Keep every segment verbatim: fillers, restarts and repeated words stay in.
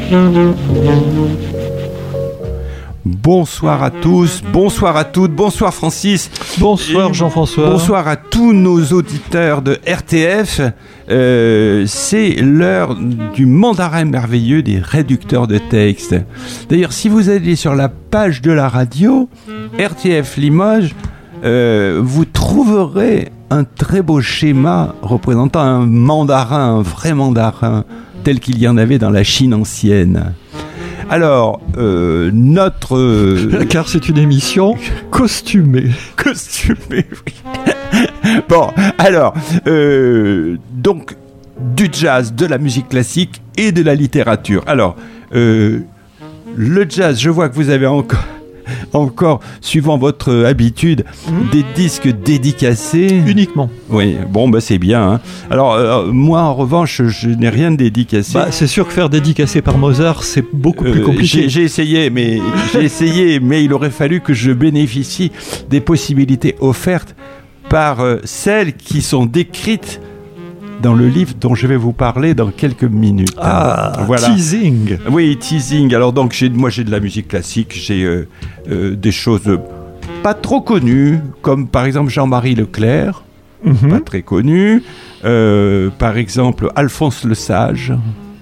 Bonsoir à tous, bonsoir à toutes, bonsoir Francis. Bonsoir Et Jean-François. Bonsoir à tous nos auditeurs de R T F. Euh, c'est l'heure du mandarin merveilleux des réducteurs de texte. D'ailleurs, si vous allez sur la page de la radio, R T F Limoges, euh, vous trouverez un très beau schéma représentant un mandarin, un vrai mandarin, tel qu'il y en avait dans la Chine ancienne. Alors, euh, notre... Euh... Car c'est une émission costumée. Costumée, oui. Bon, alors, euh, donc, du jazz, de la musique classique et de la littérature. Alors, euh, le jazz, je vois que vous avez encore... Encore, suivant votre habitude, mmh. des disques dédicacés. Uniquement. Oui, bon, bah c'est bien. Hein. Alors, euh, moi, en revanche, je n'ai rien dédicacé. Bah, c'est sûr que faire dédicacer par Mozart, c'est beaucoup plus compliqué. Euh, j'ai, j'ai essayé, mais j'ai essayé, mais il aurait fallu que je bénéficie des possibilités offertes par euh, celles qui sont décrites dans le livre dont je vais vous parler dans quelques minutes. Ah, voilà. Teasing. Oui, teasing. Alors donc, j'ai, moi j'ai de la musique classique, j'ai euh, euh, des choses pas trop connues, comme par exemple Jean-Marie Leclerc, mm-hmm. pas très connu. Euh, par exemple, Alphonse Le Sage,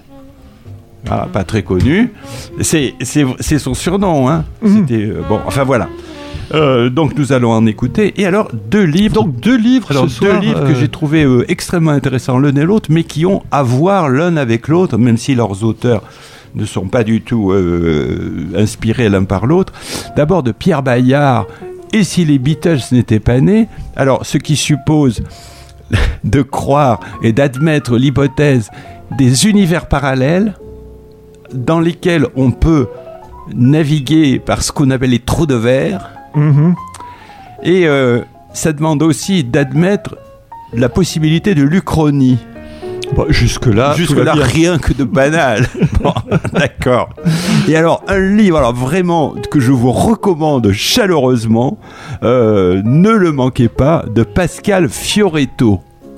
ah, pas très connu. C'est, c'est, c'est son surnom, hein. Mm-hmm. C'était euh, bon. Enfin voilà. Euh, donc nous allons en écouter. Et alors deux livres. Donc deux livres. Alors ce deux soir, livres euh... que j'ai trouvés euh, extrêmement intéressants l'un et l'autre, mais qui ont à voir l'un avec l'autre, même si leurs auteurs ne sont pas du tout euh, inspirés l'un par l'autre. D'abord de Pierre Bayard. Et si les Beatles n'étaient pas nés, alors ce qui suppose de croire et d'admettre l'hypothèse des univers parallèles dans lesquels on peut naviguer par ce qu'on appelle les trous de verre. Mmh. Et euh, ça demande aussi d'admettre la possibilité de l'Uchronie. Bon, jusque-là, jusque-là rien que de banal. Bon, d'accord. Et alors, un livre, alors vraiment, que je vous recommande chaleureusement, euh, ne le manquez pas, de Pascal Fioretto.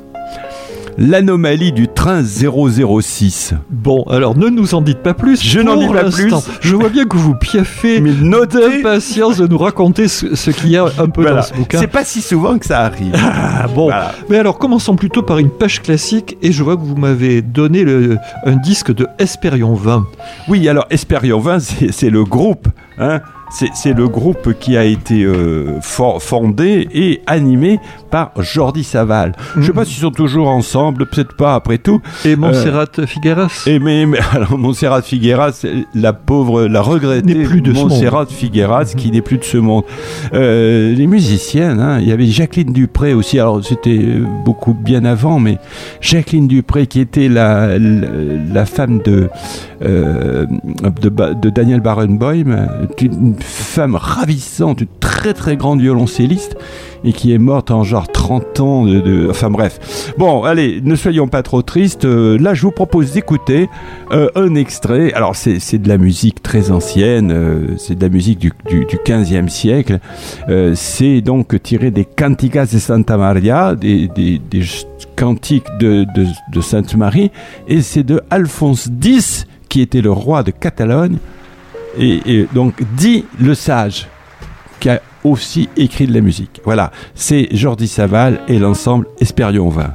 L'anomalie du train zéro zéro six. Bon, alors ne nous en dites pas plus. Je n'en dis pas l'instant. plus. Je vois bien que vous piaffez d'impatience de nous raconter ce, ce qu'il y a un peu voilà. dans ce bouquin. C'est pas si souvent que ça arrive. Ah, bon, voilà. Mais alors commençons plutôt par une page classique. Et je vois que vous m'avez donné le, un disque de Hespérion vingt. Oui, alors Hespérion vingt, c'est, c'est le groupe, hein. C'est, c'est le groupe qui a été euh, for, fondé et animé par Jordi Savall. Mmh. Je ne sais pas s'ils sont toujours ensemble, peut-être pas après tout. Et Montserrat euh, Figueras. Et mais, mais alors Montserrat Figueras, la pauvre, la regrettée n'est plus de Montserrat Figueras, mmh. qui n'est plus de ce monde. Euh, les musiciennes, hein, il y avait Jacqueline Dupré aussi. Alors c'était beaucoup bien avant, mais Jacqueline Dupré qui était la la, la femme de, euh, de de Daniel Barenboim, une femme ravissante, une très très grande violoncelliste et qui est morte en genre trente ans de, de... enfin bref. Bon, allez, ne soyons pas trop tristes. Euh, là, je vous propose d'écouter euh, un extrait. Alors, c'est, c'est de la musique très ancienne, euh, c'est de la musique du, du, du quinzième siècle. Euh, c'est donc tiré des Canticas de Santa Maria, des, des, des cantiques de, de, de Sainte Marie, et c'est de Alphonse X, qui était le roi de Catalogne. Et, et donc, dit le sage, qui a aussi écrit de la musique. Voilà, c'est Jordi Savall et l'ensemble Hespérion vingt.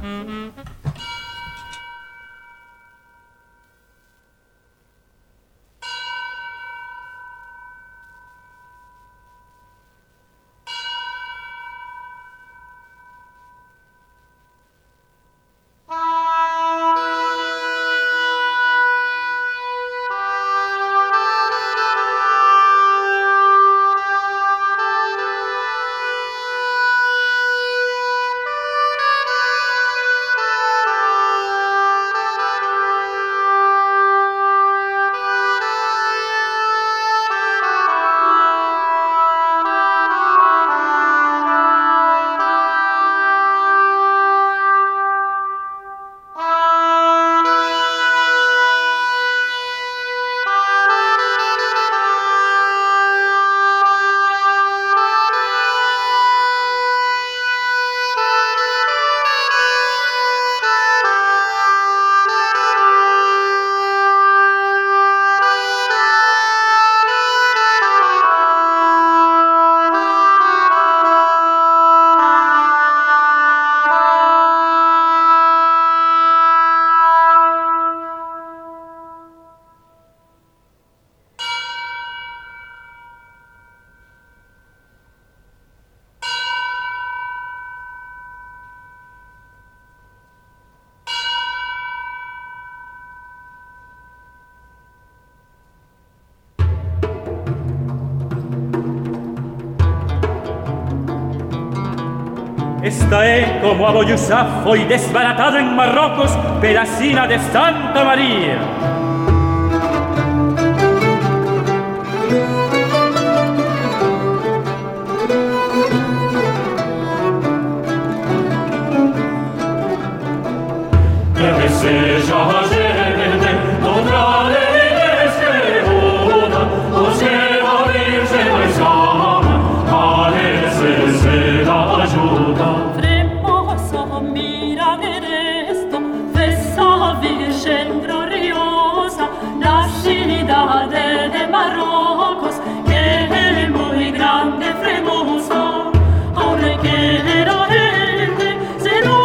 Esta é como a Boyusá foi desbaratado en Marrocos pela sina de Santa María. Que seja a gente outra vez que una, o sea a Virgen mais ama, a necessidade ajuda. Fremoso mira ver esto, esa Virgen gloriosa, la ciudad de Marrocos, que es muy grande, fremosa, aunque quiera gente, se lo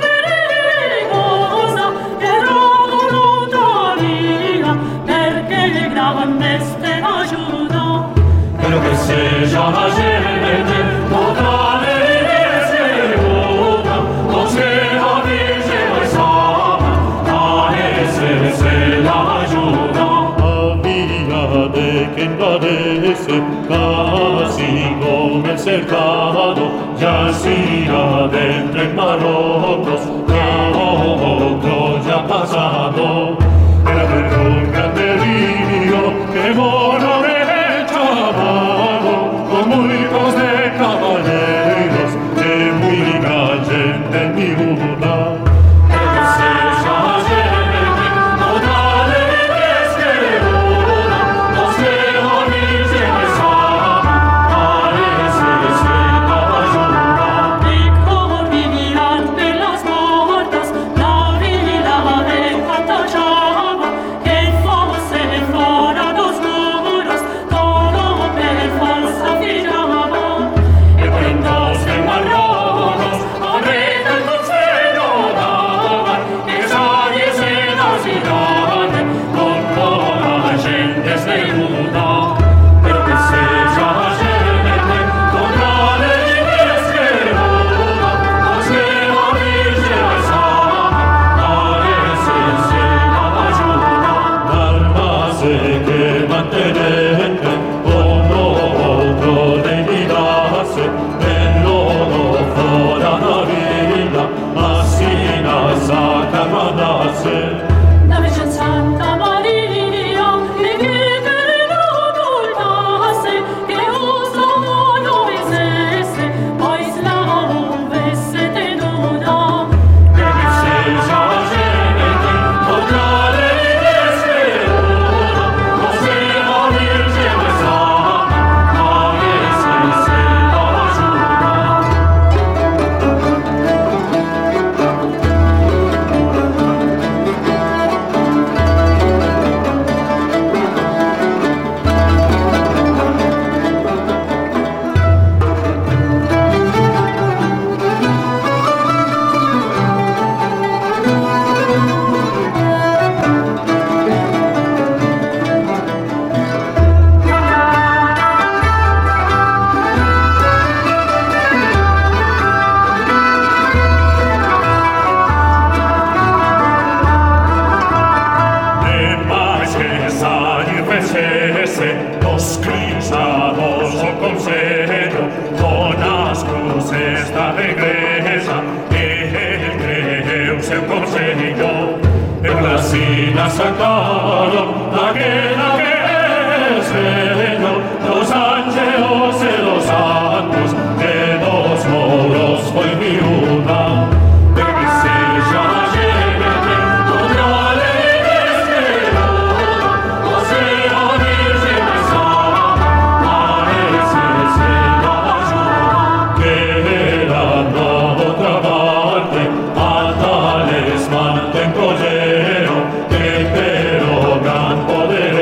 Pero que seja a gente outra vez que una, o sea a Virgen mais ama, a esse la ajuda. Había de que engrandece, casi como el cercado, yacía dentro en Marrocos, otro ya pasado. Era perdón grande río que mora con muchos de caballeros, de muy gran gente en mi muda. Que seja a gente outra vez que una, o sea a Virgen mais ama, a necessidade ajuda. Y como vivían de las muertas, la vida de Catallaba, que fosse fora dos muros, todo per falsa firmaba. E prendos en Marrocos, a rey del consejo daban, que saliese da cidade, con toda la gente desnuda. Pero que seja a gente outra vez que una, o sea a Virgen mais ama, a necessidade ajuda. Almase que mantenente, como outro degridase, nell'oro fora da villa, assim na sacra mandasse. La Virgen Santa María, y que perdonase, que uso no es ese, pues la uvese tenuda. Que seja a gente outra vez que una, o sea a Virgen mais ama, a necessidade ajuda. Demais que sair fecese, os cristianos o conselho, con as cruces da igreja, ele creu seu conselho. E pela sina sacaram aquela que es velho, dos angelos e dos santos, de dos moros foi viuda. E que seja a gente outra vez que una, o sea a Virgen mais ama, a necessidade ajuda. Que era na outra parte, a talismã tem colheram, que pero gran poder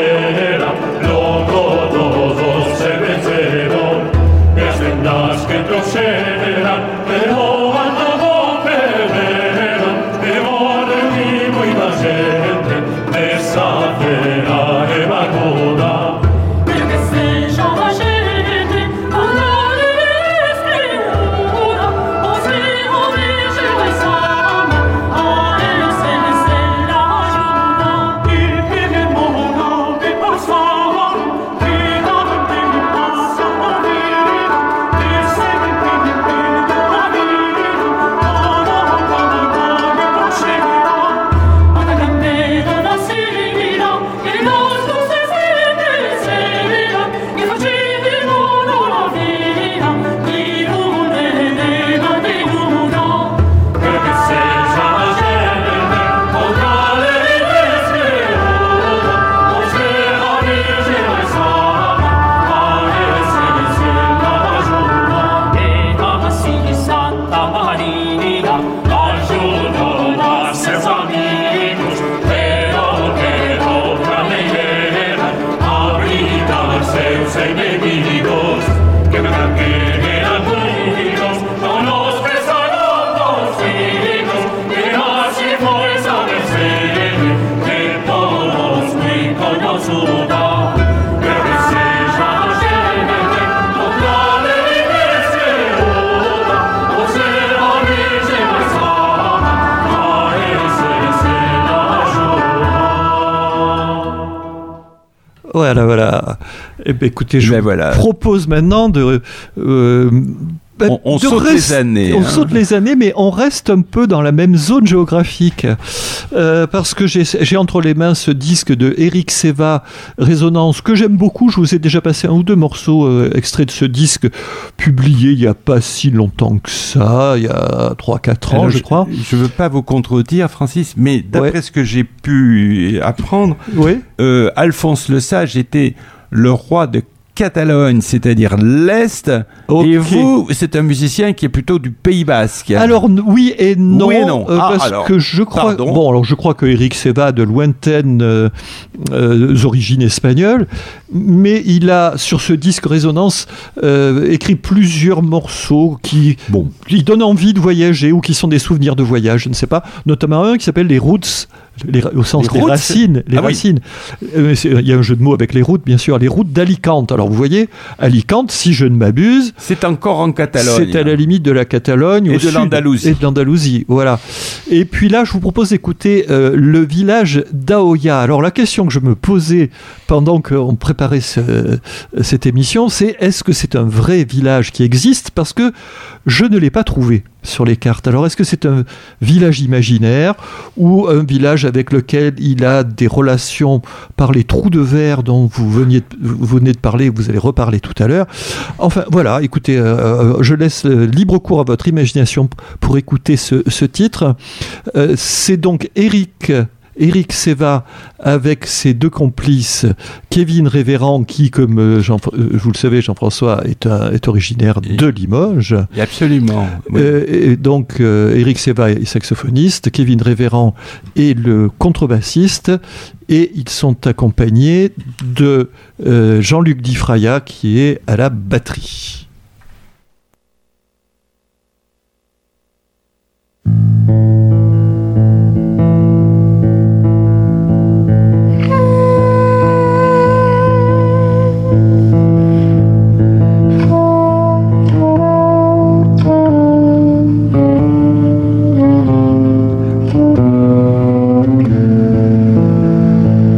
Voilà, voilà. Eh ben, écoutez, je Ben vous voilà. propose maintenant de... euh, ben, On, on de saute rest- les années. On hein. saute les années, mais on reste un peu dans la même zone géographique. Euh, parce que j'ai, j'ai entre les mains ce disque de Eric Seva, Résonance, que j'aime beaucoup. Je vous ai déjà passé un ou deux morceaux euh, extraits de ce disque, publié il n'y a pas si longtemps que ça, il y a trois quatre ans, Alors, je crois. Je ne veux pas vous contredire, Francis, mais d'après Ouais. ce que j'ai pu apprendre, Oui. euh, Alphonse le Sage était le roi de Catalogne, c'est-à-dire l'Est, Ok. et vous, c'est un musicien qui est plutôt du Pays Basque. Alors n- oui et non, Oui et non. euh, Ah, parce alors, que je crois pardon. bon alors je crois que Eric Seva a de lointaines euh, euh, origines espagnoles, mais il a sur ce disque Résonance euh, écrit plusieurs morceaux qui Bon. qui donnent envie de voyager ou qui sont des souvenirs de voyage, je ne sais pas, notamment un qui s'appelle les Roots. Les, au sens Les des routes racines, les Ah oui. racines. Euh, c'est- Il y a un jeu de mots avec les routes, bien sûr, les routes d'Alicante. Alors vous voyez, Alicante, si je ne m'abuse, C'est encore en Catalogne. c'est à la limite de la Catalogne Et au de sud. l'Andalousie. Et de l'Andalousie, voilà. Et puis là, je vous propose d'écouter euh, le village d'Aoya. Alors la question que je me posais pendant qu'on préparait ce- cette émission, c'est est-ce que c'est un vrai village qui existe? Parce que je ne l'ai pas trouvé sur les cartes. Alors est-ce que c'est un village imaginaire ou un village avec lequel il a des relations par les trous de verre dont vous, veniez de, vous venez de parler, vous allez reparler tout à l'heure. Enfin voilà, écoutez, euh, je laisse euh, libre cours à votre imagination p- pour écouter ce, ce titre. Euh, c'est donc Eric... Eric Seva avec ses deux complices, Kevin Révérend, qui, comme euh, Jean, euh, vous le savez, Jean-François, est, un- est originaire de Limoges. Et absolument. Oui. Euh, et donc, euh, Eric Seva est saxophoniste, Kevin Révérend est le contrebassiste, et ils sont accompagnés de euh, Jean-Luc Difraya, qui est à la batterie.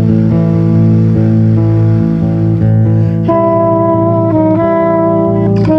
Thank you.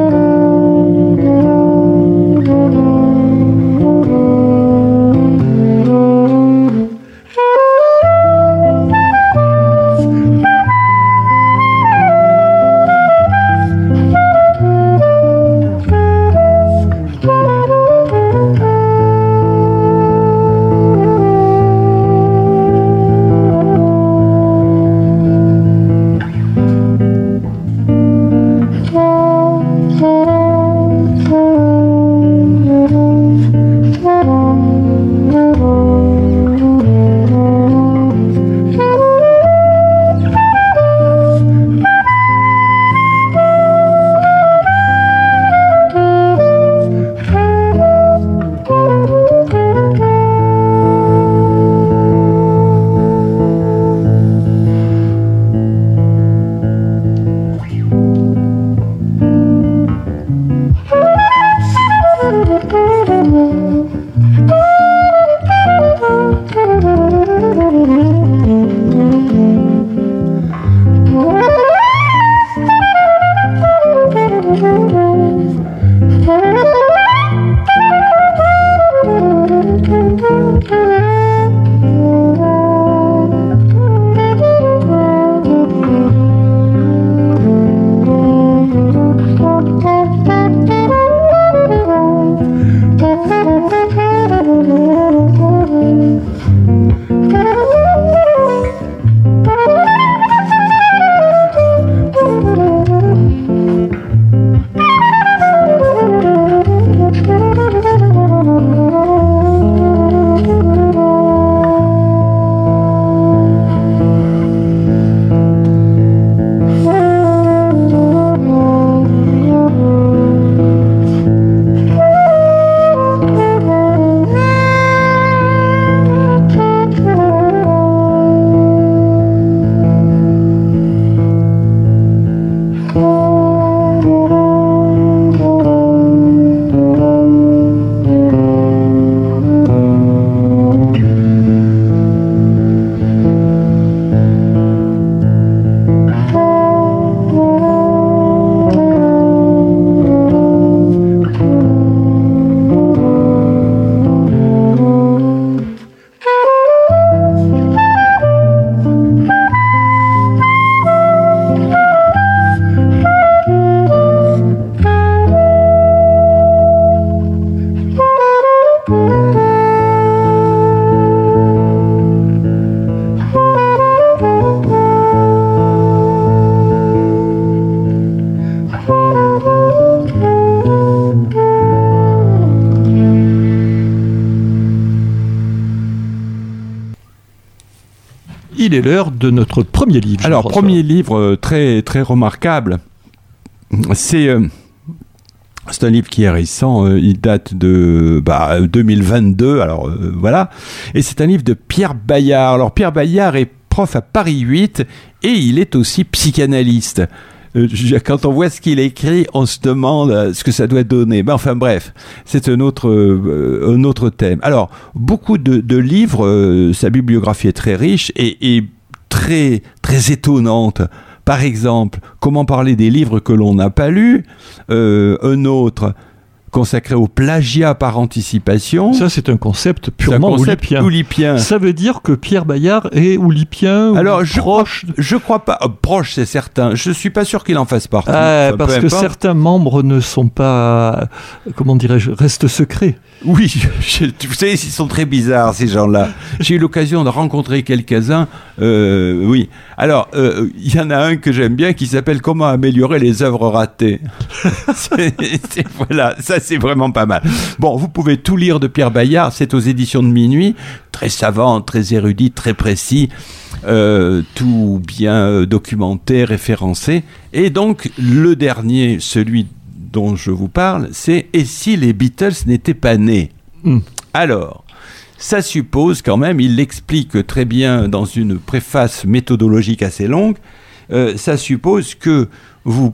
il est l'heure de notre premier livre. Alors, Jean-François. premier livre euh, très, très remarquable, c'est, euh, c'est un livre qui est récent, euh, il date de bah, deux mille vingt-deux, alors euh, voilà, et c'est un livre de Pierre Bayard. Alors, Pierre Bayard est prof à Paris huit et il est aussi psychanalyste. Euh, Quand on voit ce qu'il écrit, on se demande euh, ce que ça doit donner. Ben, enfin bref, c'est un autre, euh, un autre thème. Alors, beaucoup de, de livres, euh, sa bibliographie est très riche et, et très, très étonnante. Par exemple, comment parler des livres que l'on n'a pas lus. Euh, un autre consacré au plagiat par anticipation. Ça, c'est un concept C'est un purement concept oulipien. oulipien. Ça veut dire que Pierre Bayard est oulipien Alors, ou je proche crois, je crois pas. euh, proche, c'est certain. Je suis pas sûr qu'il en fasse partie. Ah, Enfin, parce peu que importe. certains membres ne sont pas, comment dirais-je, restent secrets. Oui, je- je- vous savez, ils sont très bizarres, ces gens-là. J'ai eu l'occasion de rencontrer quelques-uns. Euh, oui. Alors, euh, il y en a un que j'aime bien qui s'appelle « Comment améliorer les œuvres ratées ». C'est- c'est- Voilà, ça c'est vraiment pas mal. Bon, vous pouvez tout lire de Pierre Bayard, c'est aux éditions de Minuit. Très savant, très érudit, très précis. Euh, tout bien euh, documenté, référencé. Et donc, le dernier, celui dont je vous parle, c'est « Et si les Beatles n'étaient pas nés ?» Hmm. Alors, ça suppose quand même, il l'explique très bien dans une préface méthodologique assez longue, euh, ça suppose que vous,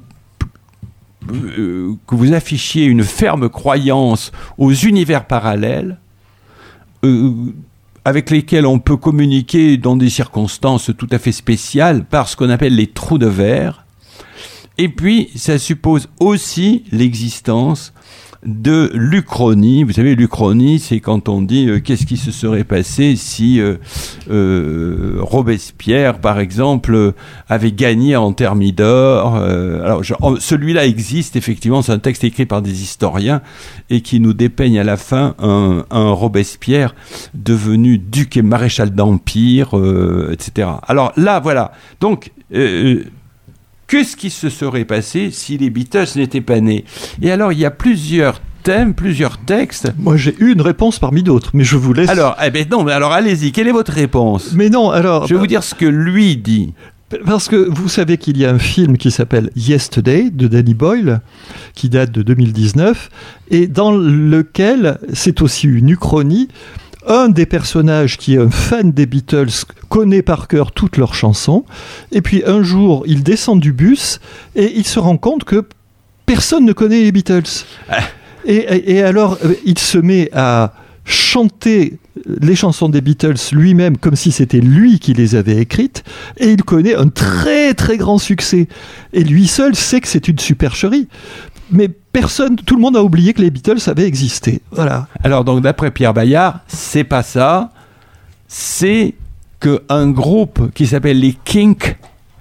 euh, que vous affichiez une ferme croyance aux univers parallèles, euh, avec lesquels on peut communiquer dans des circonstances tout à fait spéciales par ce qu'on appelle les trous de verre. Et puis, ça suppose aussi l'existence de l'Uchronie. Vous savez, l'Uchronie, c'est quand on dit euh, qu'est-ce qui se serait passé si euh, euh, Robespierre, par exemple, euh, avait gagné en Thermidor. Euh, alors, je, oh, celui-là existe, effectivement, c'est un texte écrit par des historiens et qui nous dépeigne à la fin un, un Robespierre devenu duc et maréchal d'Empire, euh, et cetera. Alors là, voilà. Donc, euh, qu'est-ce qui se serait passé si les Beatles n'étaient pas nés ? Et alors, il y a plusieurs thèmes, plusieurs textes. Moi, j'ai eu une réponse parmi d'autres, mais je vous laisse. Alors, eh ben non, mais alors allez-y, quelle est votre réponse ? mais non, alors. Je vais vous dire ce que lui dit. Parce que vous savez qu'il y a un film qui s'appelle Yesterday de Danny Boyle, qui date de deux mille dix-neuf, et dans lequel c'est aussi une uchronie. Un des personnages qui est un fan des Beatles connaît par cœur toutes leurs chansons, et puis un jour il descend du bus et il se rend compte que personne ne connaît les Beatles. Ah. Et, et, et alors euh, il se met à chanter les chansons des Beatles lui-même comme si c'était lui qui les avait écrites, et il connaît un très très grand succès. Et lui seul sait que c'est une supercherie. Mais personne, tout le monde a oublié que les Beatles avaient existé. Voilà. Alors, donc, d'après Pierre Bayard, c'est pas ça. C'est qu'un groupe qui s'appelle les Kinks,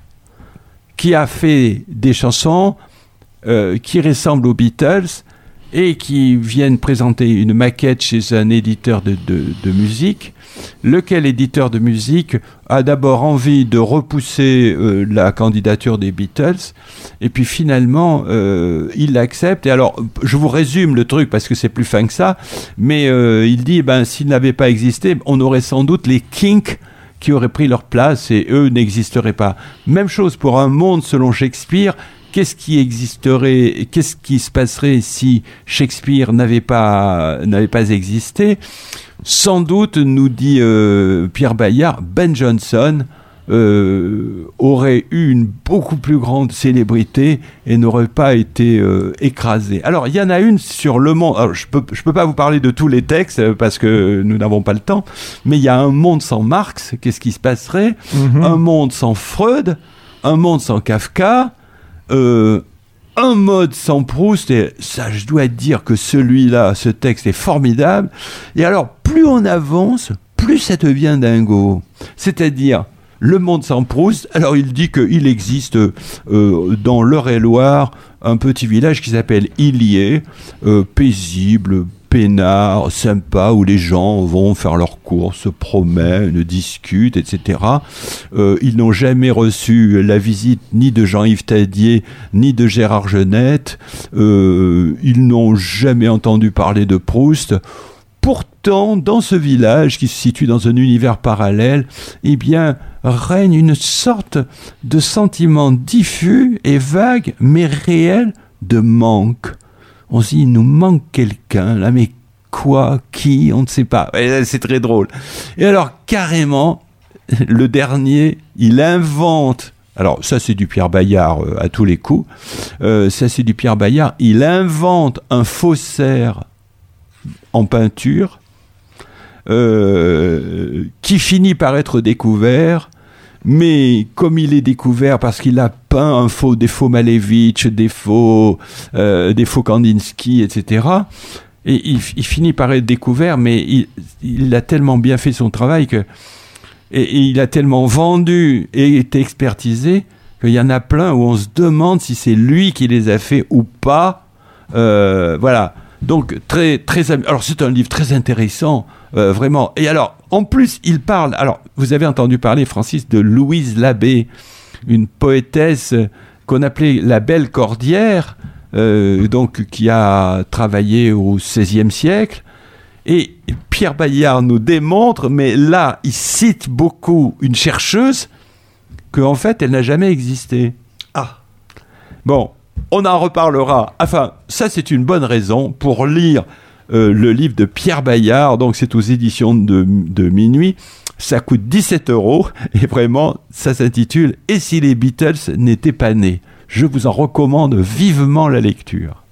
qui a fait des chansons euh, qui ressemblent aux Beatles et qui viennent présenter une maquette chez un éditeur de, de, de musique, lequel éditeur de musique a d'abord envie de repousser euh, la candidature des Beatles, et puis finalement, euh, il l'accepte. Et alors, je vous résume le truc, parce que c'est plus fin que ça, mais euh, il dit, ben, s'ils n'avaient pas existé, on aurait sans doute les Kinks qui auraient pris leur place, et eux n'existeraient pas. Même chose pour Un monde selon Shakespeare. Qu'est-ce qui existerait, qu'est-ce qui se passerait si Shakespeare n'avait pas, n'avait pas existé ? Sans doute, nous dit euh, Pierre Bayard, Ben Jonson euh, aurait eu une beaucoup plus grande célébrité et n'aurait pas été euh, écrasé. Alors, il y en a une sur Le Monde. Alors, je peux, je peux pas vous parler de tous les textes parce que nous n'avons pas le temps, mais il y a Un monde sans Marx. Qu'est-ce qui se passerait ? Mm-hmm. Un monde sans Freud, un monde sans Kafka. Euh, un mode sans Proust, et ça, je dois dire que celui-là, ce texte est formidable. Et alors, plus on avance, plus ça devient dingo. C'est-à-dire, le monde sans Proust, alors il dit qu'il existe euh, dans l'Eure-et-Loire un petit village qui s'appelle Illier, euh, paisible, peinard, sympa, où les gens vont faire leurs courses, se promènent, discutent, et cetera. Euh, ils n'ont jamais reçu la visite ni de Jean-Yves Tadier, ni de Gérard Genette. Euh, ils n'ont jamais entendu parler de Proust. pourtant, dans ce village qui se situe dans un univers parallèle, eh bien, règne une sorte de sentiment diffus et vague, mais réel, de manque. On se dit, il nous manque quelqu'un, là, mais quoi, qui, on ne sait pas. Et c'est très drôle. Et alors, carrément, le dernier, il invente, alors ça c'est du Pierre Bayard euh, à tous les coups, euh, ça c'est du Pierre Bayard, il invente un faussaire en peinture euh, qui finit par être découvert, mais comme il est découvert parce qu'il a peint un faux, des faux Malevich, des faux, euh, des faux Kandinsky, et cetera, et il, il finit par être découvert, mais il, il a tellement bien fait son travail que et, et il a tellement vendu et été expertisé qu'il y en a plein où on se demande si c'est lui qui les a fait ou pas. Euh, voilà. Donc, très, très, alors c'est un livre très intéressant, euh, vraiment. Et alors, en plus, il parle, alors, vous avez entendu parler, Francis, de Louise Labbé, une poétesse qu'on appelait la Belle Cordière, euh, donc, qui a travaillé au seizième siècle. Et Pierre Bayard nous démontre, mais là, il cite beaucoup une chercheuse, qu'en fait, elle n'a jamais existé. Ah. Bon. On en reparlera. Enfin, ça, c'est une bonne raison pour lire euh, le livre de Pierre Bayard. Donc, c'est aux éditions de, de Minuit. Ça coûte dix-sept euros. Et vraiment, ça s'intitule « Et si les Beatles n'étaient pas nés ?» Je vous en recommande vivement la lecture.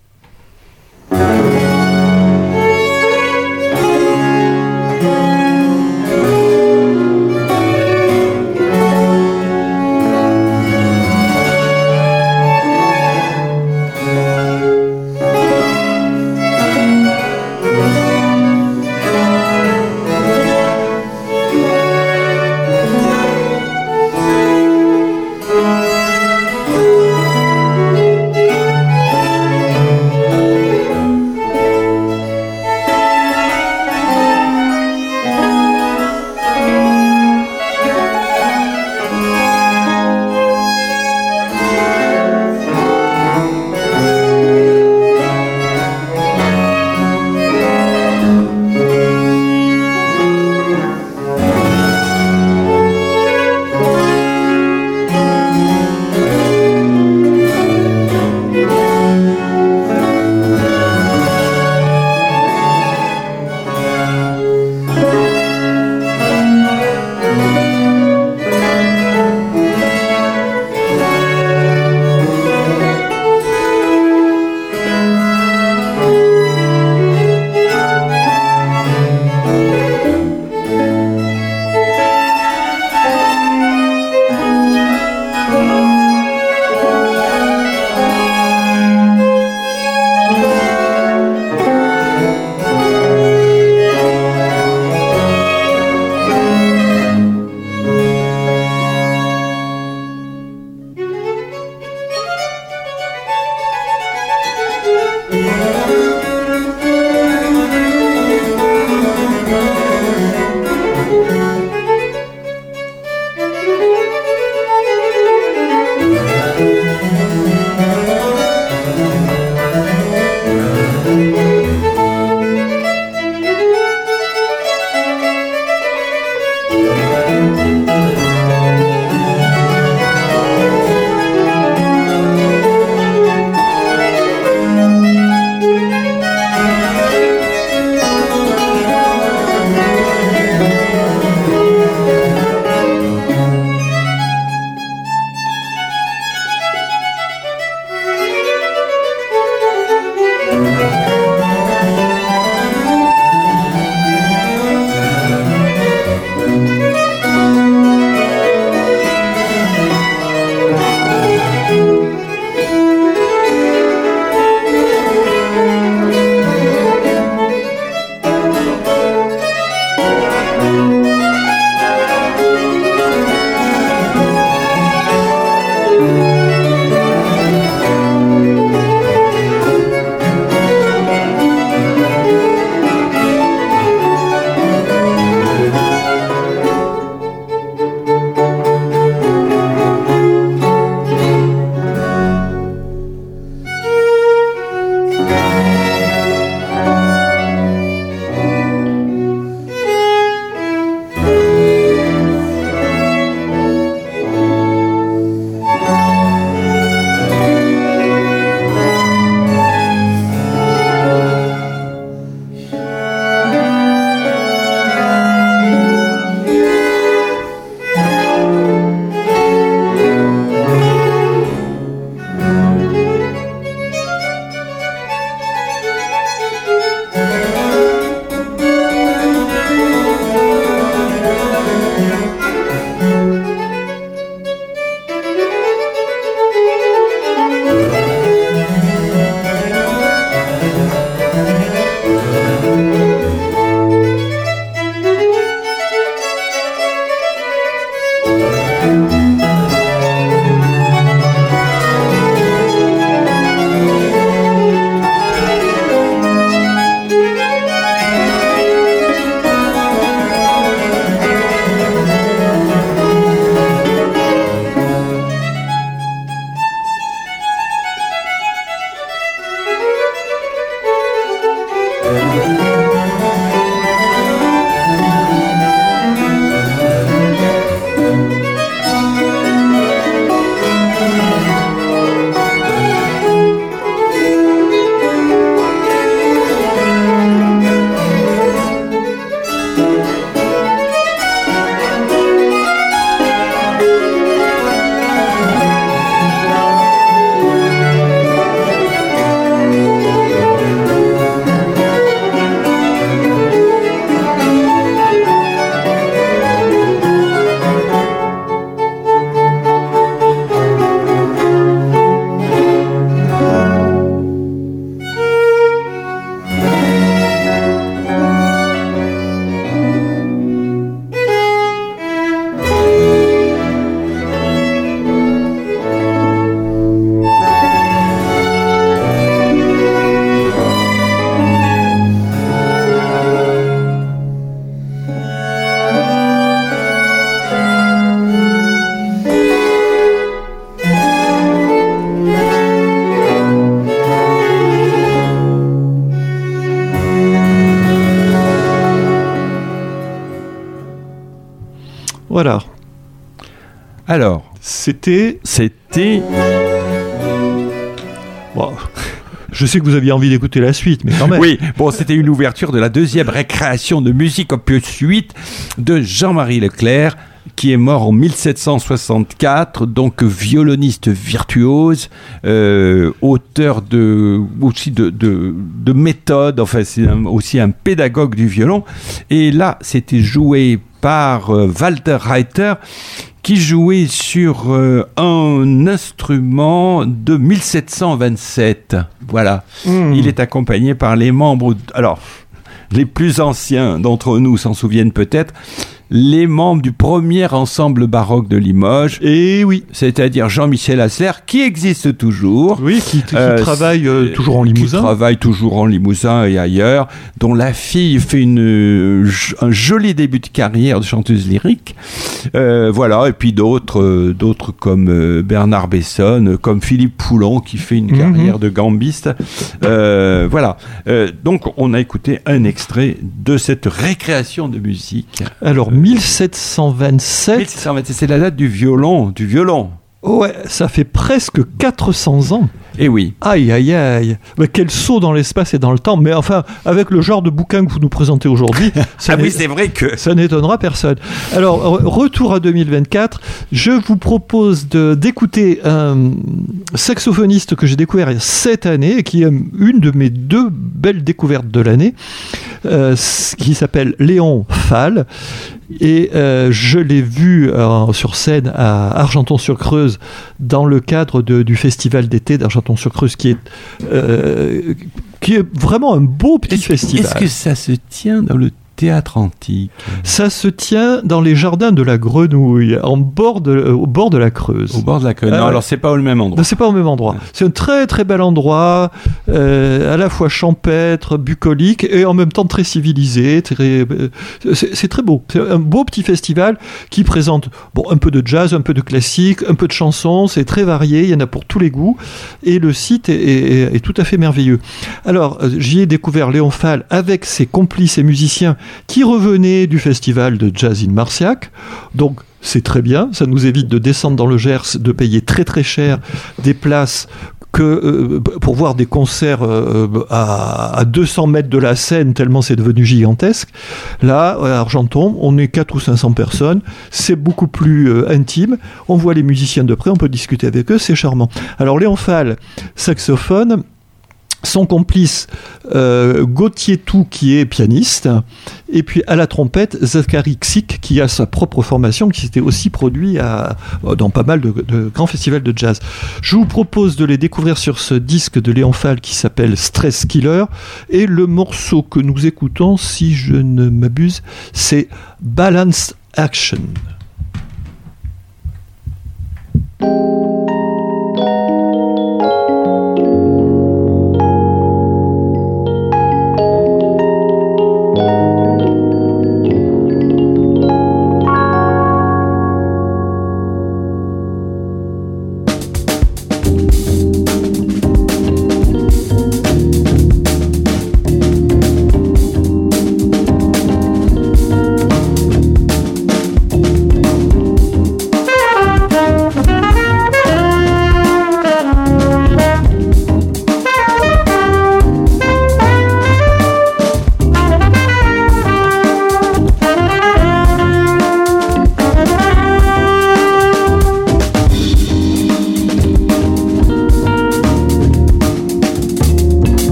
Voilà. Alors, C'était... c'était... Bon, je sais que vous aviez envie d'écouter la suite, mais quand même. Oui, bon, c'était une ouverture de la deuxième récréation de musique opus huit de Jean-Marie Leclerc, qui est mort en mille sept cent soixante-quatre, donc violoniste virtuose, euh, auteur de, aussi de, de, de méthodes, enfin c'est un, aussi un pédagogue du violon. Et là, c'était joué par euh, Walter Reiter, qui jouait sur euh, un instrument de mille sept cent vingt-sept. Voilà. Mmh. Il est accompagné par les membres... Alors, les plus anciens d'entre nous s'en souviennent peut-être, les membres du premier ensemble baroque de Limoges. Et oui. C'est-à-dire Jean-Michel Hassler, qui existe toujours. Oui, qui, qui euh, travaille euh, toujours en Limousin. Qui travaille toujours en Limousin et ailleurs, dont la fille fait une, euh, un joli début de carrière de chanteuse lyrique. Euh, voilà, et puis d'autres, euh, d'autres comme euh, Bernard Besson, comme Philippe Poulon, qui fait une carrière mm-hmm. de gambiste. Euh, voilà. Euh, donc, on a écouté un extrait de cette récréation de musique. Alors, mille sept cent vingt-sept. mille sept cent vingt-sept, c'est la date du violon, du violon. Ouais, ça fait presque quatre cents ans. Eh oui. Aïe, aïe, aïe. Mais quel saut dans l'espace et dans le temps. Mais enfin, avec le genre de bouquin que vous nous présentez aujourd'hui, ça, ah oui, c'est vrai que... ça n'étonnera personne. Alors, retour à deux mille vingt-quatre. Je vous propose de, d'écouter un saxophoniste que j'ai découvert cette année, et qui est une de mes deux belles découvertes de l'année, euh, qui s'appelle Léon Fall. Et euh, je l'ai vu euh, sur scène à Argenton-sur-Creuse dans le cadre de, du festival d'été d'Argenton-sur-Creuse, qui est, euh, qui est vraiment un beau petit est-ce, festival. Est-ce que ça se tient dans le théâtre antique? Ça se tient dans les jardins de la Grenouille, en bord de, euh, au bord de la Creuse. Au bord de la Creuse. Non, euh, alors c'est pas au même endroit. Non, c'est pas au même endroit. C'est un très très bel endroit, euh, à la fois champêtre, bucolique et en même temps très civilisé. Très, euh, c'est, c'est très beau. C'est un beau petit festival qui présente bon, un peu de jazz, un peu de classique, un peu de chansons. C'est très varié, il y en a pour tous les goûts. Et le site est, est, est tout à fait merveilleux. Alors, j'y ai découvert Léon Fall avec ses complices et musiciens qui revenait du festival de Jazz in Marciac. Donc, c'est très bien. Ça nous évite de descendre dans le Gers, de payer très très cher des places que, euh, pour voir des concerts euh, à, à deux cents mètres de la scène, tellement c'est devenu gigantesque. Là, à Argenton, on est quatre ou cinq cents personnes. C'est beaucoup plus euh, intime. On voit les musiciens de près, on peut discuter avec eux. C'est charmant. Alors, Léon Fall, saxophone. Son complice euh, Gauthier Tout, qui est pianiste, et puis à la trompette Zachary Ksik, qui a sa propre formation, qui s'était aussi produit à, dans pas mal de, de grands festivals de jazz. Je vous propose de les découvrir sur ce disque de Léon Fall qui s'appelle Stress Killer, et le morceau que nous écoutons, si je ne m'abuse, c'est Balanced Action. Thank you.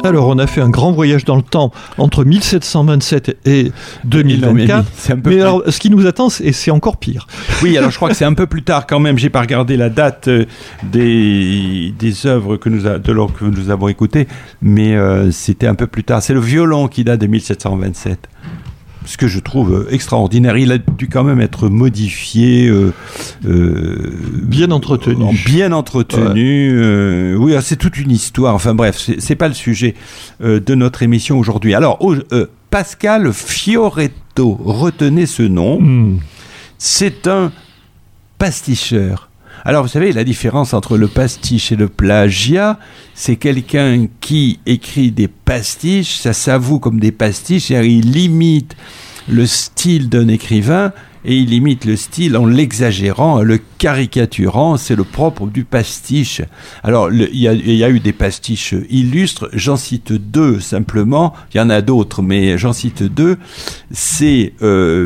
Alors, on a fait un grand voyage dans le temps entre mille sept cent vingt-sept et deux mille vingt-quatre. C'est un peu mais plus... alors, ce qui nous attend, c'est, c'est encore pire. Oui, alors je crois que c'est un peu plus tard quand même. J'ai pas regardé la date euh, des, des œuvres que nous, a, de l'or que nous avons écoutées, mais euh, c'était un peu plus tard. C'est le violon qui date de mille sept cent vingt-sept. Ce que je trouve extraordinaire. Il a dû quand même être modifié, euh, euh, bien entretenu. Bien entretenu. Ouais. Euh, oui, c'est toute une histoire. Enfin bref, c'est, c'est pas le sujet euh, de notre émission aujourd'hui. Alors, oh, euh, Pascal Fioretto, retenez ce nom. Mm. C'est un pasticheur. Alors, vous savez, la différence entre le pastiche et le plagiat, c'est quelqu'un qui écrit des pastiches, ça s'avoue comme des pastiches, c'est-à-dire il imite le style d'un écrivain et il imite le style en l'exagérant, en le caricaturant, c'est le propre du pastiche. Alors, il y, y a eu des pastiches illustres, j'en cite deux simplement, il y en a d'autres, mais j'en cite deux. C'est euh,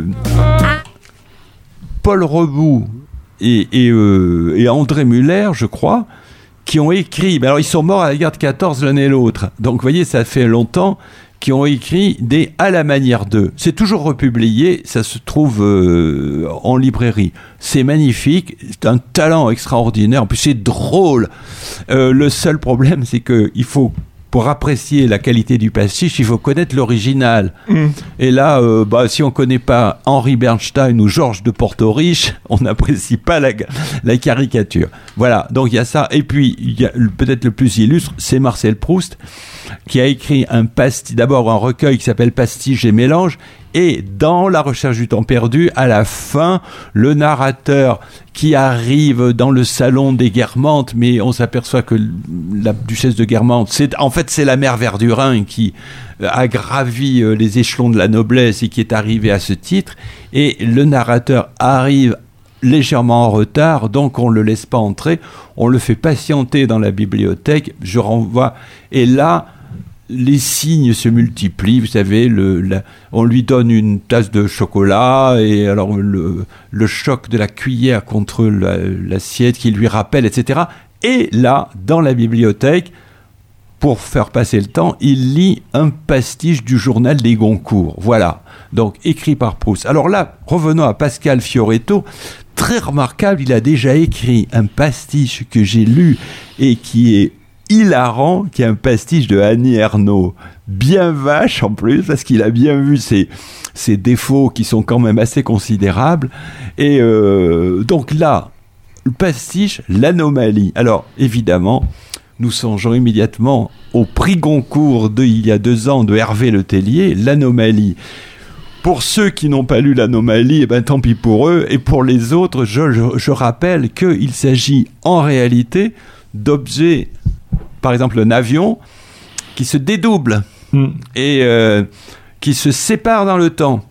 Paul Rebout et, et, euh, et André Muller, je crois, qui ont écrit, ben alors ils sont morts à la guerre de quatorze l'un et l'autre, donc vous voyez, ça fait longtemps, qui ont écrit des à la manière d'eux. C'est toujours republié, ça se trouve euh, en librairie. C'est magnifique, c'est un talent extraordinaire, en plus c'est drôle. Euh, le seul problème, c'est qu'il faut, pour apprécier la qualité du pastiche, il faut connaître l'original. Mmh. Et là, euh, bah, si on ne connaît pas Henri Bernstein ou Georges de Portoriche, on n'apprécie pas la, la caricature. Voilà, donc il y a ça. Et puis, il y a, peut-être le plus illustre, c'est Marcel Proust, qui a écrit un pastiche, d'abord un recueil qui s'appelle Pastiche et mélange, et dans La recherche du temps perdu, à la fin, le narrateur qui arrive dans le salon des Guermantes, mais on s'aperçoit que la duchesse de Guermantes, c'est, en fait, c'est la mère Verdurin qui a gravi les échelons de la noblesse et qui est arrivée à ce titre, et le narrateur arrive légèrement en retard, donc on ne le laisse pas entrer, on le fait patienter dans la bibliothèque, je renvoie, et là, les signes se multiplient, vous savez, le, la, on lui donne une tasse de chocolat, et alors le, le choc de la cuillère contre la, l'assiette qui lui rappelle, et cetera. Et là, dans la bibliothèque, pour faire passer le temps, il lit un pastiche du journal des Goncourt. Voilà, donc écrit par Proust. Alors là, revenons à Pascal Fioretto, très remarquable, il a déjà écrit un pastiche que j'ai lu et qui est hilarant, qui est un pastiche de Annie Ernaux, bien vache en plus, parce qu'il a bien vu ses, ses défauts qui sont quand même assez considérables. Et euh, donc là, le pastiche, l'anomalie. Alors évidemment, nous songeons immédiatement au prix Goncourt de il y a deux ans de Hervé Le Tellier, l'anomalie. Pour ceux qui n'ont pas lu l'anomalie, eh ben, tant pis pour eux. Et pour les autres, je, je, je rappelle qu'il s'agit en réalité d'objets, par exemple un avion, qui se dédouble mmh. et euh, qui se sépare dans le temps.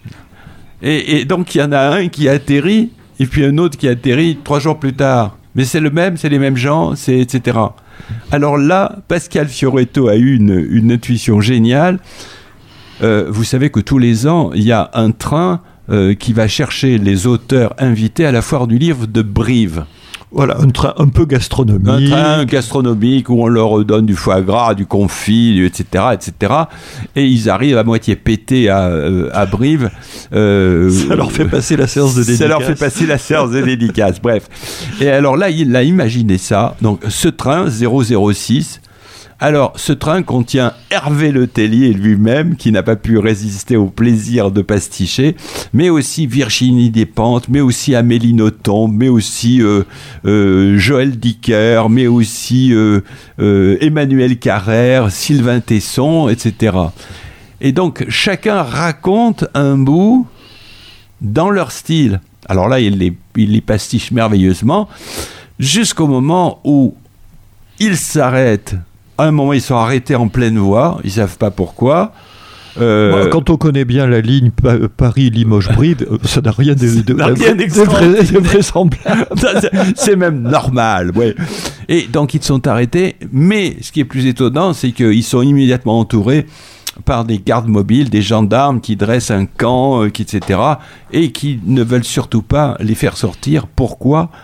Et, et donc il y en a un qui atterrit, et puis un autre qui atterrit trois jours plus tard. Mais c'est le même, c'est les mêmes gens, c'est, et cetera. Alors là, Pascal Fioretto a eu une, une intuition géniale. Euh, vous savez que tous les ans, il y a un train euh, qui va chercher les auteurs invités à la foire du livre de Brive. Voilà, un train un peu gastronomique. Un train gastronomique où on leur donne du foie gras, du confit, et cetera, et cetera. Et ils arrivent à moitié pétés à, euh, à Brive. Euh, ça leur fait passer la séance de dédicace. Ça leur fait passer la séance de dédicace, bref. Et alors là, il a imaginé ça. Donc, ce train, zéro zéro six... Alors, ce train contient Hervé Le Tellier lui-même, qui n'a pas pu résister au plaisir de pasticher, mais aussi Virginie Despentes, mais aussi Amélie Nothomb, mais aussi euh, euh, Joël Dicker, mais aussi euh, euh, Emmanuel Carrère, Sylvain Tesson, et cetera. Et donc, chacun raconte un bout dans leur style. Alors là, il les, il les pastiche merveilleusement, jusqu'au moment où ils s'arrêtent. À un moment, ils sont arrêtés en pleine voie, ils ne savent pas pourquoi. Euh... Quand on connaît bien la ligne pa- Paris-Limoges-Brive, ça n'a rien de, de, n'a rien de vraisemblable. C'est même normal, ouais. Et donc, ils sont arrêtés, mais ce qui est plus étonnant, c'est qu'ils sont immédiatement entourés par des gardes mobiles, des gendarmes qui dressent un camp, et cetera, et qui ne veulent surtout pas les faire sortir. Pourquoi ?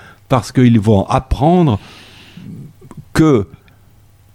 Parce qu'ils vont apprendre que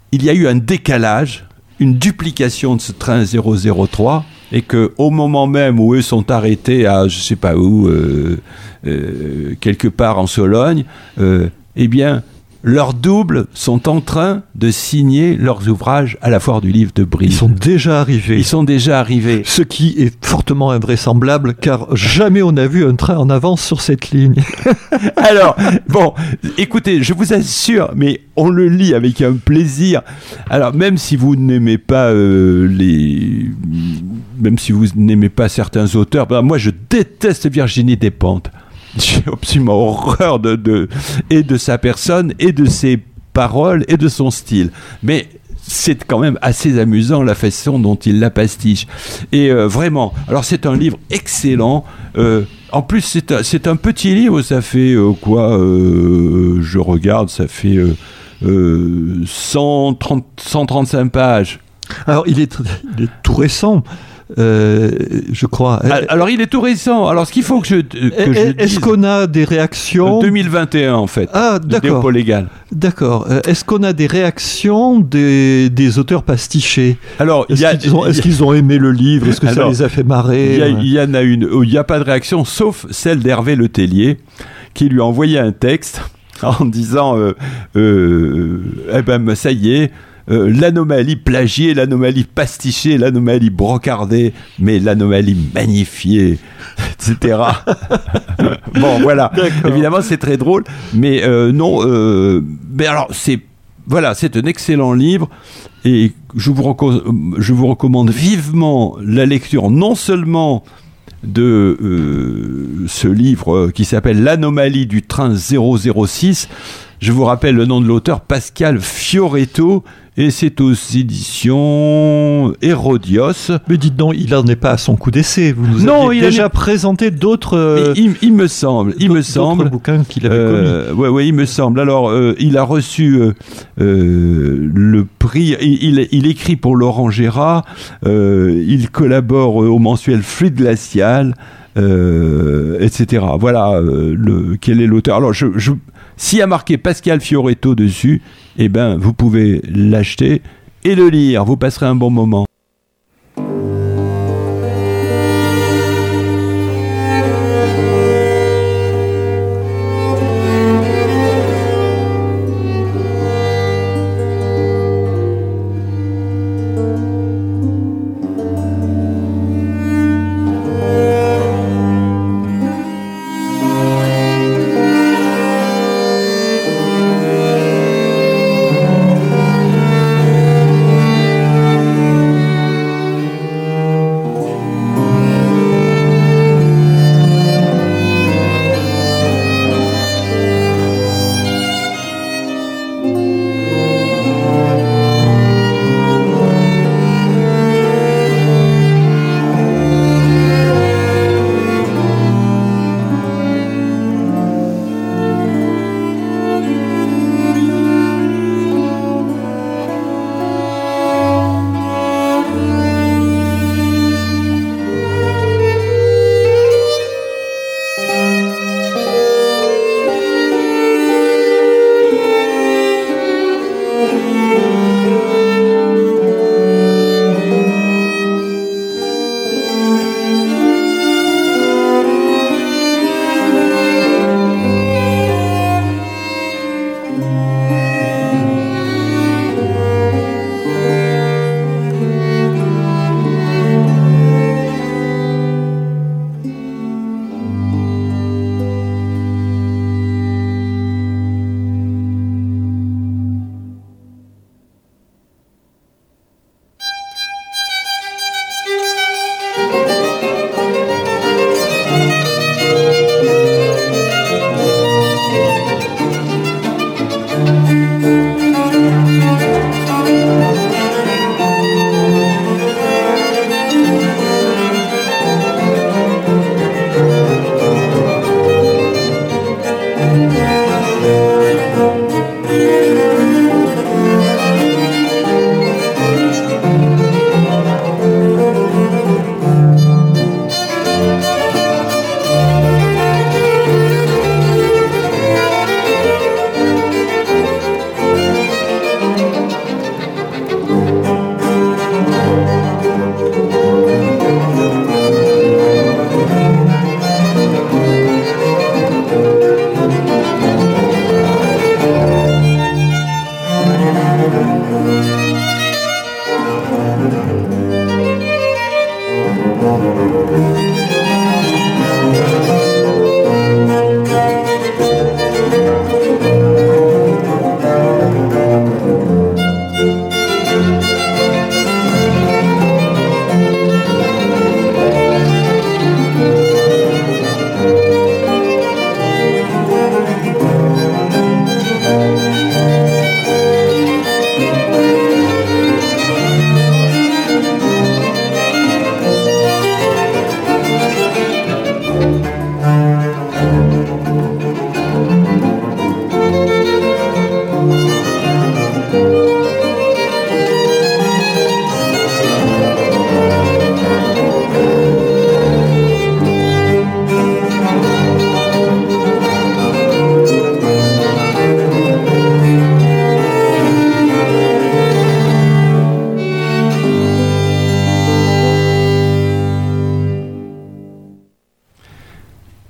il y a eu un décalage, une duplication de ce train zéro zéro trois, et qu'au moment même où eux sont arrêtés à je ne sais pas où, euh, euh, quelque part en Sologne, euh, eh bien, leurs doubles sont en train de signer leurs ouvrages à la Foire du Livre de Brive. Ils sont déjà arrivés. Ils sont déjà arrivés. Ce qui est fortement invraisemblable, car jamais on n'a vu un train en avance sur cette ligne. Alors, bon, écoutez, je vous assure, mais on le lit avec un plaisir. Alors, même si vous n'aimez pas euh, les... Même si vous n'aimez pas certains auteurs, ben, moi je déteste Virginie Despentes. J'ai absolument horreur de, de, et de sa personne, et de ses paroles, et de son style. Mais c'est quand même assez amusant la façon dont il la pastiche. Et euh, vraiment, alors c'est un livre excellent. Euh, en plus, c'est un, c'est un petit livre, ça fait euh, quoi euh, je regarde, ça fait euh, euh, cent trente, cent trente-cinq pages. Alors, il est, il est tout récent. Euh, je crois. Alors il est tout récent. Alors ce qu'il faut que je, que je Est-ce dise, qu'on a des réactions deux mille vingt et un en fait. Ah, de d'accord. Léopold Légal. D'accord. Euh, est-ce qu'on a des réactions des, des auteurs pastichés? Alors il Est-ce y a, qu'ils ont, est-ce qu'ils ont aimé le livre? Est-ce que Alors, ça les a fait marrer? Il y, a, il y en a une. Il n'y a pas de réaction sauf celle d'Hervé Letellier qui lui a envoyé un texte en disant euh, euh, eh ben ça y est. Euh, l'anomalie plagiée, l'anomalie pastichée, l'anomalie brocardée, mais l'anomalie magnifiée, et cetera. Bon, voilà. D'accord. Évidemment, c'est très drôle, mais euh, non. Euh, mais alors, c'est voilà, c'est un excellent livre, et je vous, reco- je vous recommande vivement la lecture, non seulement de euh, ce livre qui s'appelle L'anomalie du train zéro zéro six. Je vous rappelle le nom de l'auteur, Pascal Fioretto, et c'est aux éditions Hérodios. Mais dites donc, il n'en est pas à son coup d'essai. Vous nous Non, aviez il déjà a... présenté d'autres. Euh, il, il me semble, il me semble. D'autres bouquins qu'il avait euh, commis. Ouais, ouais, il me semble. Alors, euh, il a reçu euh, euh, le prix. Il, il, il écrit pour Laurent Gérard. Euh, il collabore au mensuel Fluide Glacial, euh, et cetera. Voilà, euh, le, quel est l'auteur. Alors, je, je s'il y a marqué Pascal Fioretto dessus, eh ben, vous pouvez l'acheter et le lire. Vous passerez un bon moment. Thank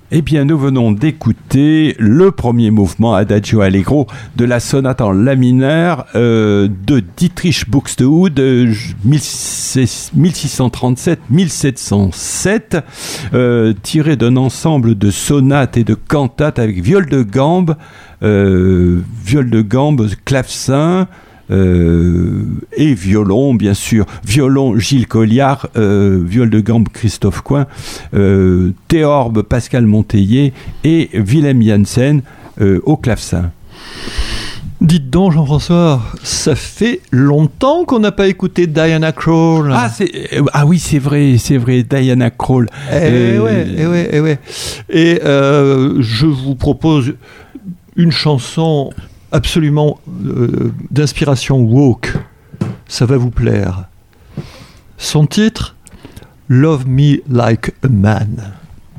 Eh bien, nous venons d'écouter le premier mouvement Adagio Allegro de la sonate en la mineur euh, de Dietrich Buxtehude, euh, mille six cent trente-sept à mille sept cent sept, euh, tiré d'un ensemble de sonates et de cantates avec viol de gambe, euh, viol de gambe, clavecin, Euh, et violon, bien sûr, violon Gilles Colliard, euh, viol de gambe Christophe Coin, euh, théorbe Pascal Monteillet et Willem Janssen euh, au clavecin. Dites donc, Jean-François, ça fait longtemps qu'on n'a pas écouté Diana Krall. Ah, c'est, euh, ah oui, c'est vrai, c'est vrai, Diana Krall. Eh euh, ouais, eh ouais, eh ouais. Et euh, je vous propose une chanson absolument euh, d'inspiration woke. Ça va vous plaire. Son titre, Love Me Like a Man.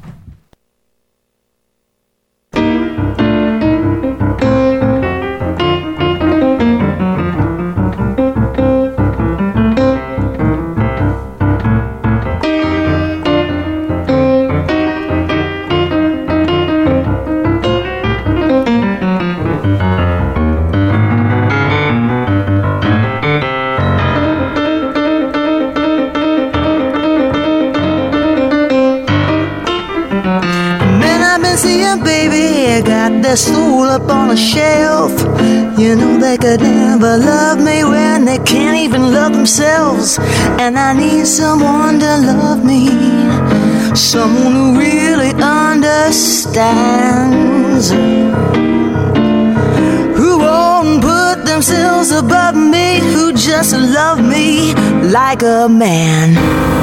Their soul up on a shelf. You know they could never love me when they can't even love themselves. And I need someone to love me, someone who really understands, who won't put themselves above me, who just love me like a man.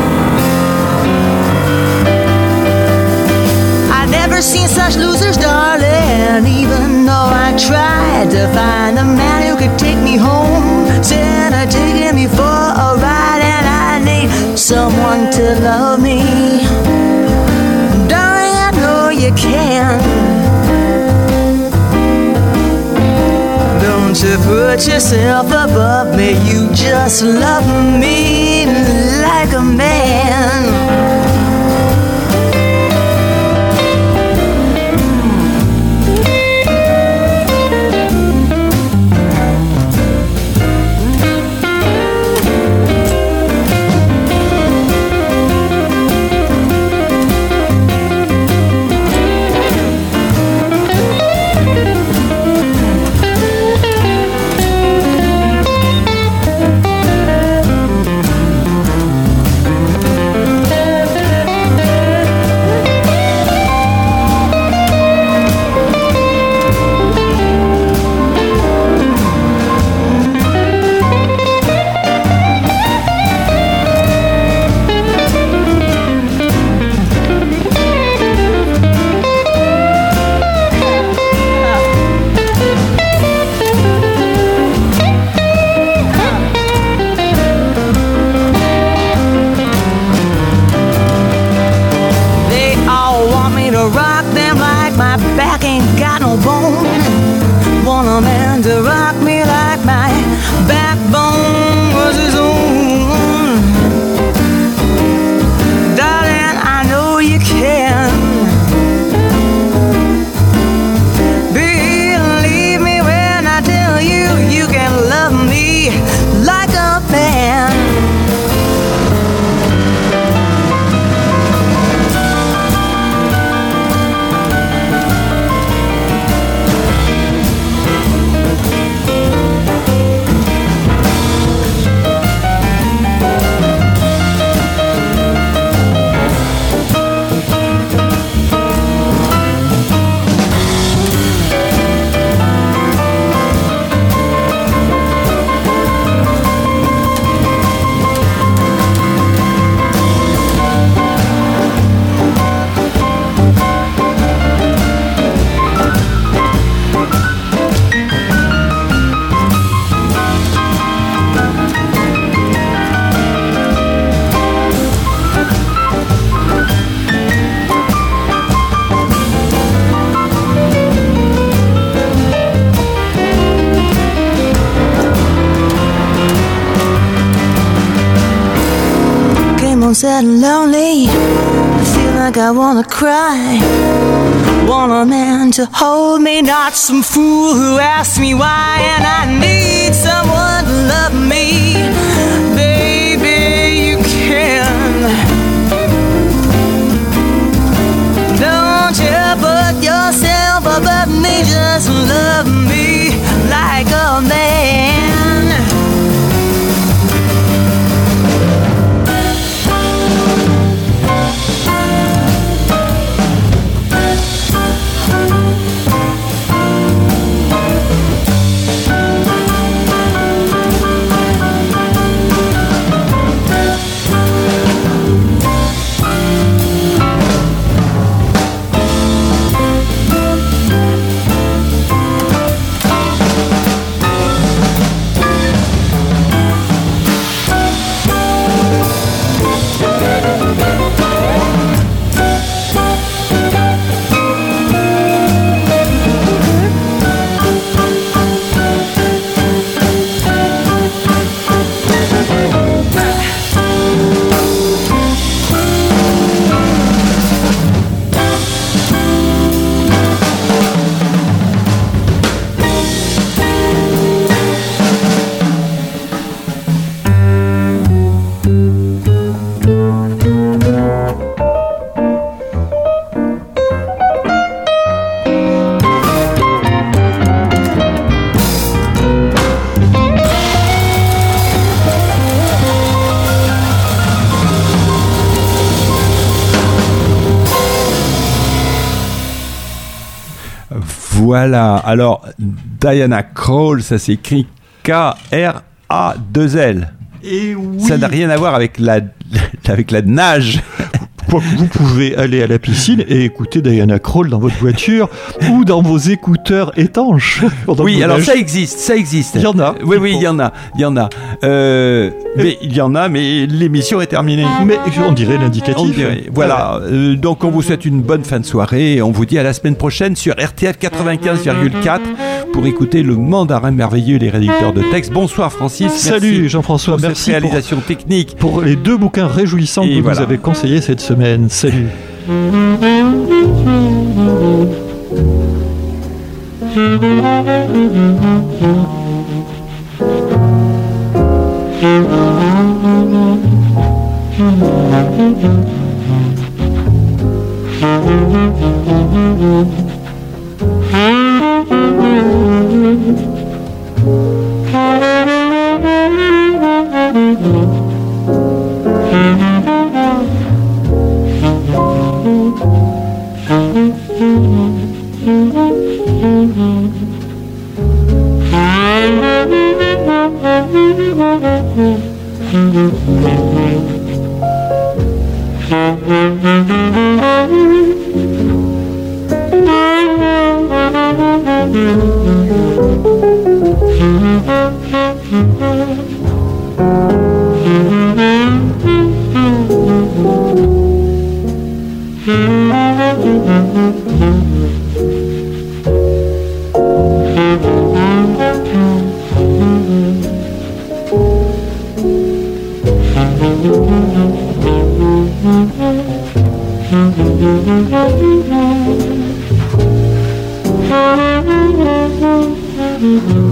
Never seen such losers, darling. Even though I tried to find a man who could take me home, said I'd taking me for a ride, and I need someone to love me. Darling, I know you can. Don't you put yourself above me, you just love me like a man. Sad and lonely, I feel like I wanna cry. Want a man to hold me, not some fool who asks me why. And I need someone to love me. Baby, you can. Don't you put yourself above me, just love me like a man. Voilà, alors Diana Krall, ça s'écrit K R A deux L. Et oui. Ça n'a rien à voir avec la, avec la nage. Quoique vous pouvez aller à la piscine et écouter Diana Krall dans votre voiture ou dans vos écouteurs étanches. Oui, alors ça existe, ça existe. Il y en a. Oui, oui, il y en a, il y en a. Euh, mais il y en a, mais l'émission est terminée. Mais on dirait l'indicatif. On dirait. Voilà. Euh, donc on vous souhaite une bonne fin de soirée et on vous dit à la semaine prochaine sur R T F quatre-vingt-quinze virgule quatre pour écouter le mandarin merveilleux, les réducteurs de texte. Bonsoir Francis. Salut Jean-François. Pour merci cette réalisation pour, technique. Pour les deux bouquins réjouissants et que voilà. vous avez conseillés cette semaine. Salut. Mm-hmm.